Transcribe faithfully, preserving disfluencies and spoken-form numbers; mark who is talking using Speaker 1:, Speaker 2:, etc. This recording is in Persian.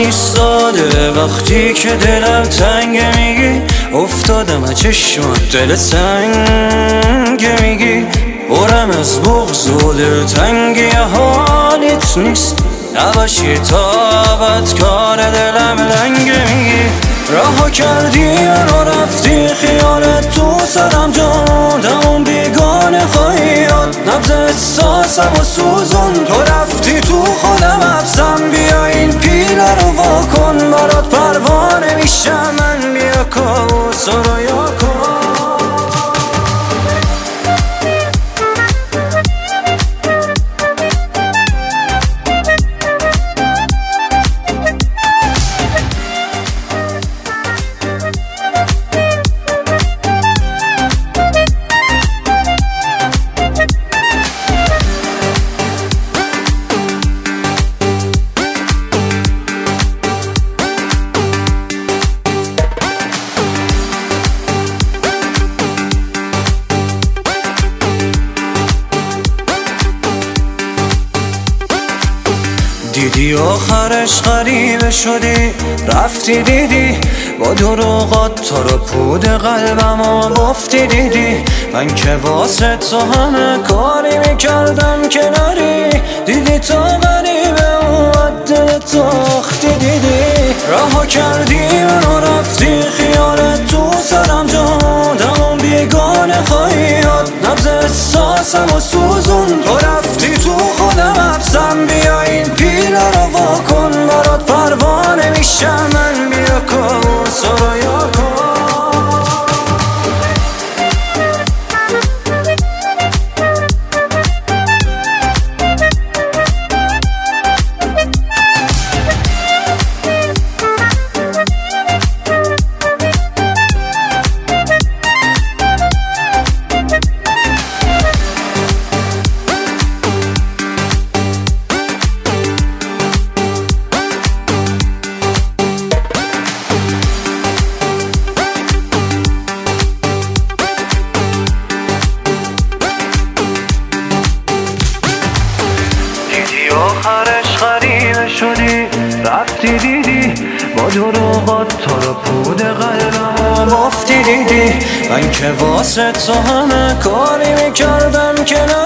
Speaker 1: ایستاده وقتی که دلم تنگ میگی افتادم از چشمات دل سنگ میگی برم از بغض و دلتنگی حالیت نیست نباشی تا ابد کار دلم لنگ میگی رها کردی منو رفتی خیالت تو سرم جان اون بیگانه خواهیات نبض احساسم و سوزون تو رفتی تو خودم حبسم بیا این پیله رو واکن برات پروانه میشم من بیا کابوس رو یا کن دیدی آخرش غریبه شدی رفتی دیدی با دروغات تو رو پود قلبم و گفتی دیدی من که واسه تو همه کاری میکردم که نری دیدی تو غریبه اومد دل تاختی دیدی رها کردی منو رفتی خیالت تو سرم جان اون بیگانه خواهیات نبض احساسم و سوزون تو رفتی تو خودم حبسم بیا این پیله رو واکن برات پروانه میشم من بیا کابوس رو یا کن آخرش غریبه شدی رفتی دیدی با دروغات تو رو پود قلبم و گفتی دیدی من که واسه تو همه کاری میکردم که